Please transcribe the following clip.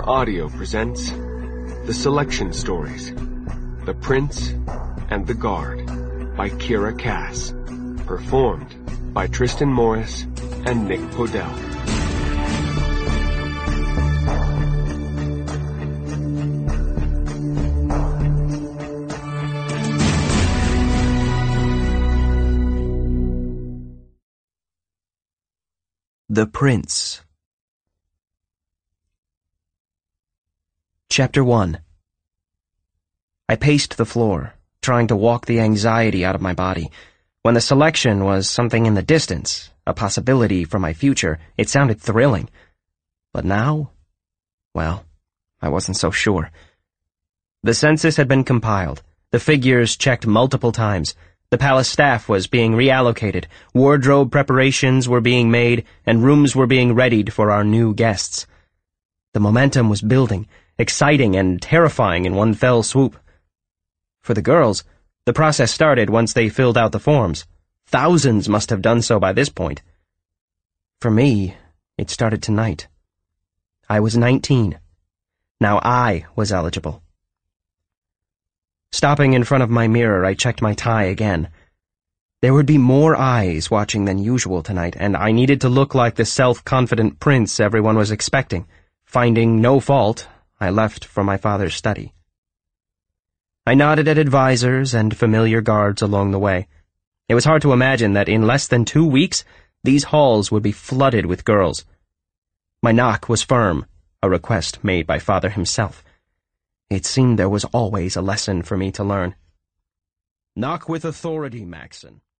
Pure Audio presents The Selection Stories, The Prince and the Guard by Kira Cass, performed by Tristan Morris and Nick Podell. The Prince. Chapter 1. I paced the floor, trying to walk the anxiety out of my body. When the selection was something in the distance, a possibility for my future, it sounded thrilling. But now? Well, I wasn't so sure. The census had been compiled, the figures checked multiple times. The palace staff was being reallocated, wardrobe preparations were being made, and rooms were being readied for our new guests. The momentum was building, exciting and terrifying in one fell swoop. For the girls, the process started once they filled out the forms. Thousands must have done so by this point. For me, it started tonight. I was 19. Now I was eligible. Stopping in front of my mirror, I checked my tie again. There would be more eyes watching than usual tonight, and I needed to look like the self-confident prince everyone was expecting. Finding no fault, I left for my father's study. I nodded at advisors and familiar guards along the way. It was hard to imagine that in less than 2 weeks, these halls would be flooded with girls. My knock was firm, a request made by father himself. It seemed there was always a lesson for me to learn. "Knock with authority, Maxon,"